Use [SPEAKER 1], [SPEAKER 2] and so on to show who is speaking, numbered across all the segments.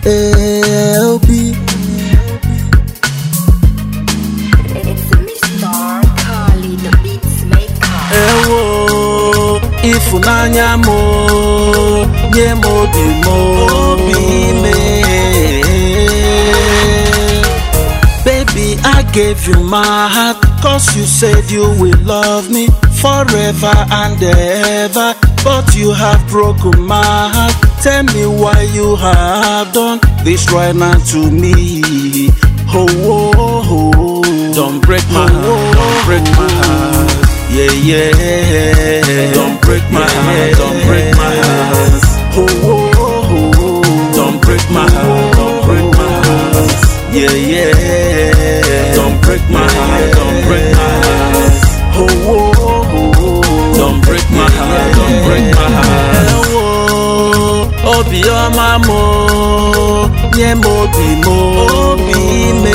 [SPEAKER 1] LB.
[SPEAKER 2] It's Mr. Carly, the beats maker.
[SPEAKER 1] Ewo, ifunanya mo, nye mo bi me. Baby, I gave you my heart, 'cause you said you will love me forever and ever. But you have broken my heart. Tell me why you have done this right now to me. Oh, oh, oh. Don't break my heart, don't break my heart. Yeah, yeah. Don't break my heart, don't break my heart. Oh, oh, oh. Don't break my heart, don't break my heart. Yeah, yeah. Don't break my heart, don't break my heart. Oh, oh, oh. Don't break my heart, don't break my heart. Obi oma mo, nye mo bi me.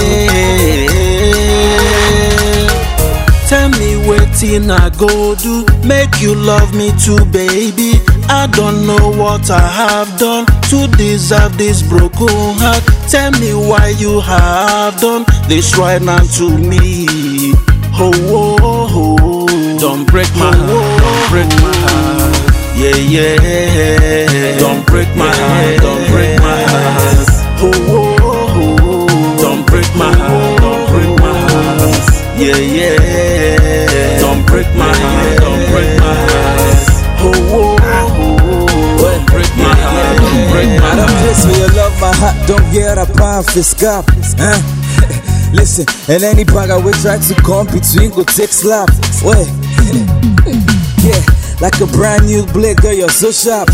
[SPEAKER 1] Tell me wetin I go do, make you love me too, baby. I don't know what I have done to deserve this broken heart. Tell me why you have done this right now to me. Oh, oh, oh. Don't break my heart, don't break my heart. Yeah, yeah. Don't break my heart, don't break my heart. Oh, oh, oh. Don't break my heart, don't break my heart. Yeah, yeah. Don't break my heart, don't break my heart. Oh, oh, oh. Don't break my heart, don't break my heart.
[SPEAKER 3] I don't place where you love my heart, don't get a pound for scalp. Listen, and any bagger we try to come between go take slap. Wait, yeah, like a brand new blade, girl, you're so sharp.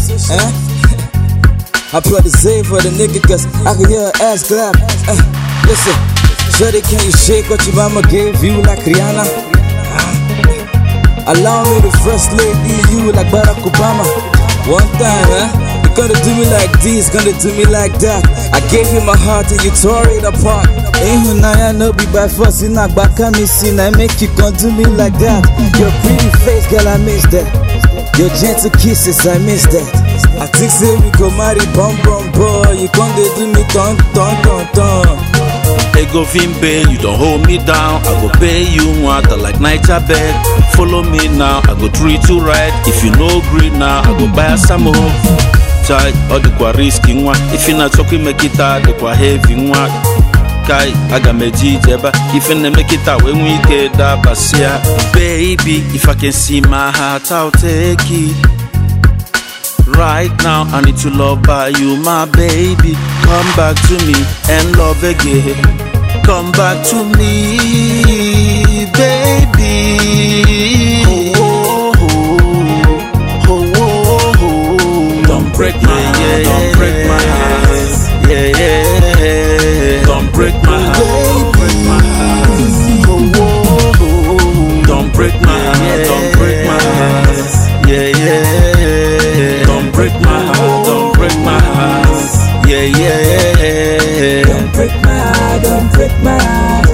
[SPEAKER 3] I play the same for the nigga, 'cause I can hear her ass clap. Listen, shorty, can you shake what your mama gave you like Rihanna? Allow me to first lady you like Barack Obama. One time, you gonna do me like this, gonna do me like that. I gave you my heart and you tore it apart. Ain't I no be by force, in back me sin, I make you come do me like that. Your pretty face, girl, I miss that. Your gentle kisses, I miss that. I think say we go marry, bum boy. You come to do me ton.
[SPEAKER 1] Ego Vimbe, you don't hold me down. I go pay you water like night bed. Follow me now, I go treat you right. If you no green now, I go buy some more. Chai, all the kwa risky one. If you not talking, make it out, the kwa heavy one. Kai, I got me jeba. If you make it out when we get that basia. Baby, if I can see my heart, I'll take it. Right now, I need to love by you, my baby. Come back to me and love again. Come back to me, baby. Oh, oh, oh, oh, oh. Don't break my heart, don't break my heart. Yeah, yeah. Don't break my heart, don't break my heart. Oh, oh, oh. Don't break my heart, don't break my heart. Yeah, yeah. Don't break my heart, don't break my heart. Yeah, yeah.
[SPEAKER 3] Don't break my heart, don't break my heart.